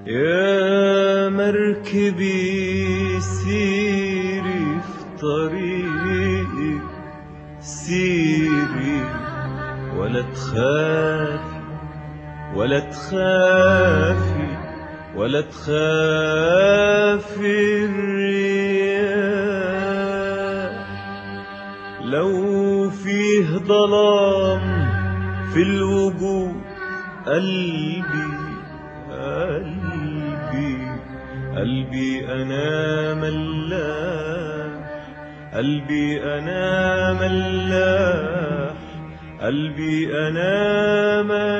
يا مركبي سيري في طريقك، سيري ولا تخافي ولا تخافي ولا تخافي الرياح. لو فيه ظلام في الوجود قلبي قلبي أنا ملاح، قلبي أنا ملاح، قلبي أنا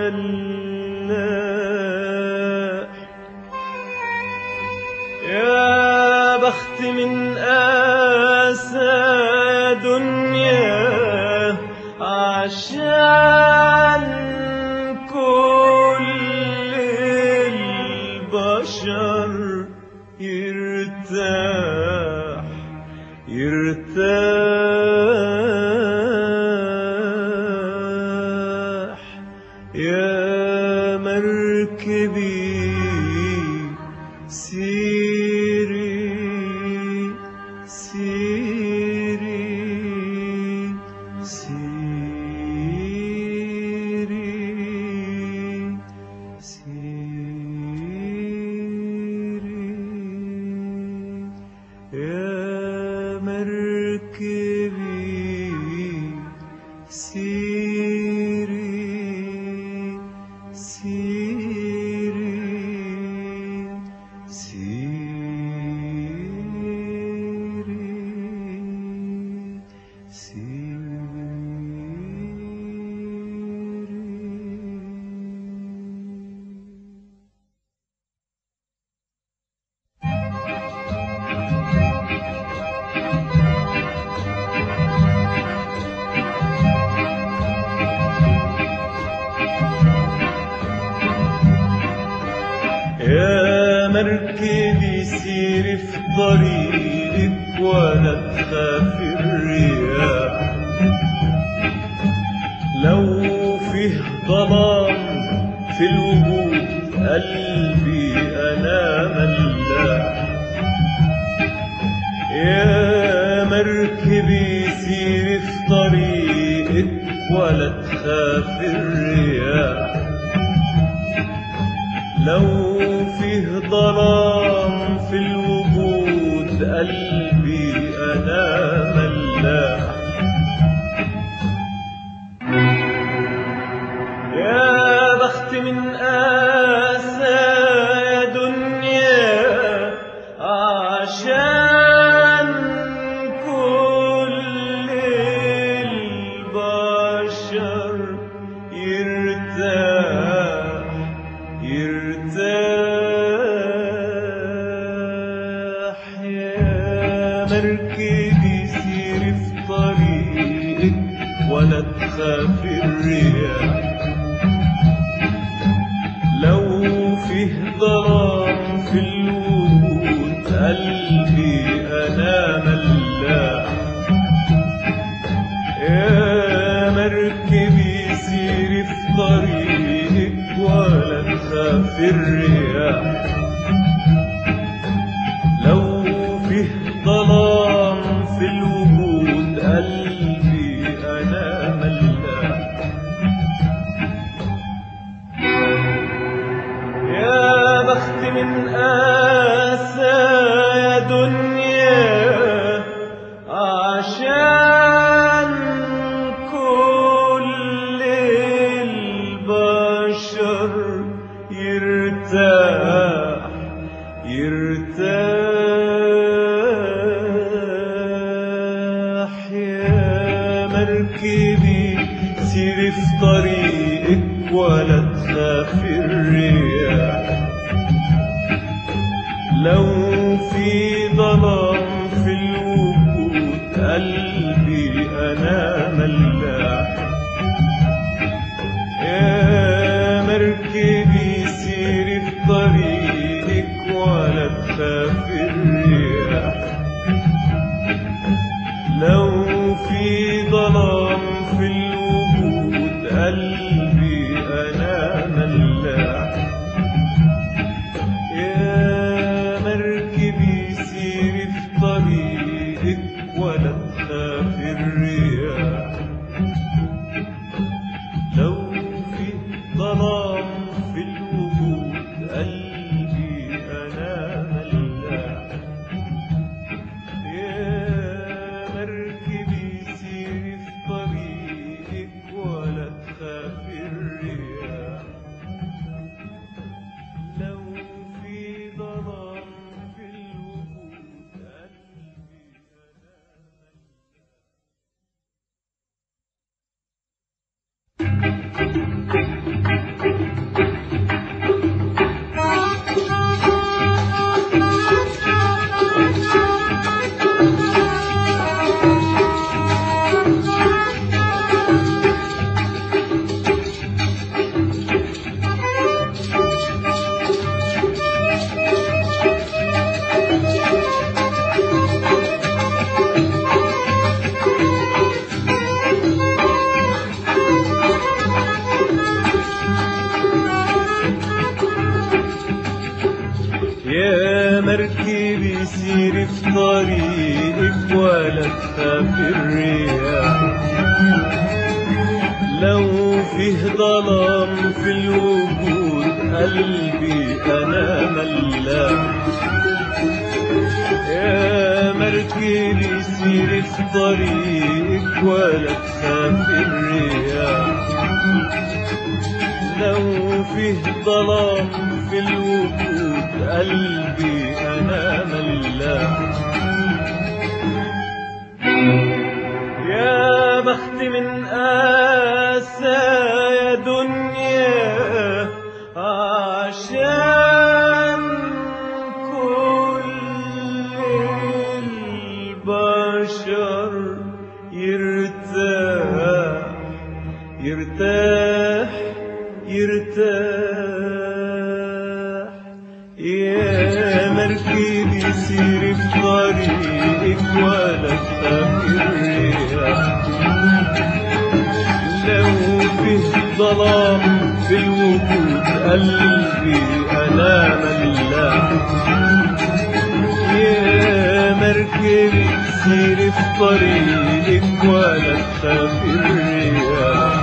ملاح. يا بخت من آسى دنيا عشان كل البشر يرتاح يرتاح. يا مركبي سيري سيري سيري سيري. يا مركبي سيري سيري سيري يا مركبي سيري في طريقك ولا تخافي الرياح. لو فيه ظلام في الوجود قلبي أنا ملاح. يا مركبي سيري في طريقك ولا تخافي الرياح. لو فيه ظلام في الوجود قلبي أنا ملاح. يا بخت من آسى دنيا عشان كل البشر يرتاح يرتاح. يا مركبي سيري في طريقك ولا تخافي الرياح. لو فيه ظلام في الوجود قلبي أنا ملاح. يا مركبي سيري في طريقك ولا تخافي الرياح. لو فيه ظلام في الوجود قلبي أنا ملاح. يا بخت من آسى دنيا عشان كل البشر يرتاح يرتاح. يا مركبي سيري في طريقك ولا تخافي الرياح. لو في ظلام في الوجود قلبي أنا ملاح. يا مركبي سيري في طريقك ولا تخافي الرياح. لو في ظلام في الوجود قلبي أنا ملاح. مركبي سيري في طريقك ولا تخاف الرياح. لو فيه ظلام في الوجود قلبي أنا ملاح. يا مركبي سيري في طريقك ولا تخاف الرياح. لو فيه ظلام في الوجود قلبي أنا ملاح. يا بخت من آسى يا دنيا عشان كل البشر يرتاح يرتاح يرتاح. يا مركبي سيري في طريقك ولا تخاف الرياح. لو فيه ظلام في الوجود قلبي أنا ملاح. يا مركبي سيري في طريقك ولا تخاف الرياح.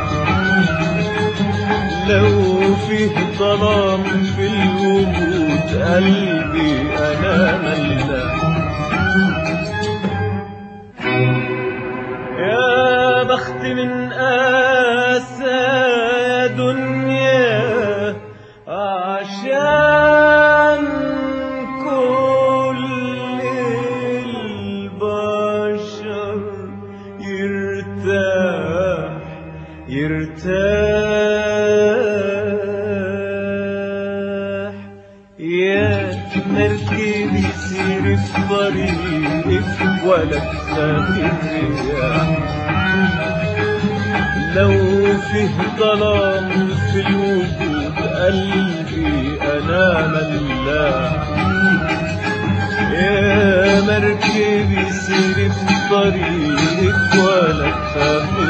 لو فيه ظلام في الوجود قلبي أنا ملاح. يا بخت من آسى يا دنيا عشان كل البشر يرتاح يرتاح. يا مركبي سيري في طريقك ولا تخاف الرياح. لو فيه ظلام في الوجود قلبي أنا ملاح. يا مركبي سيري في طريقك ولا تخاف